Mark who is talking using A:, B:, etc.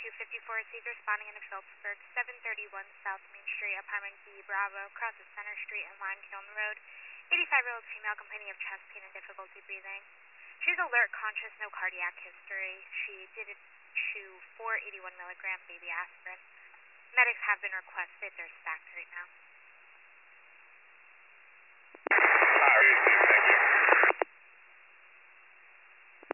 A: 254 received responding in Phillipsburg, 731 South Main Street, apartment B, Bravo, crosses Center Street and Lime Kiln Road. 85-year-old female complaining of chest pain and difficulty breathing. She's alert, conscious, no cardiac history. She did chew 481 milligram baby aspirin. Medics have been requested. They're stacked right now.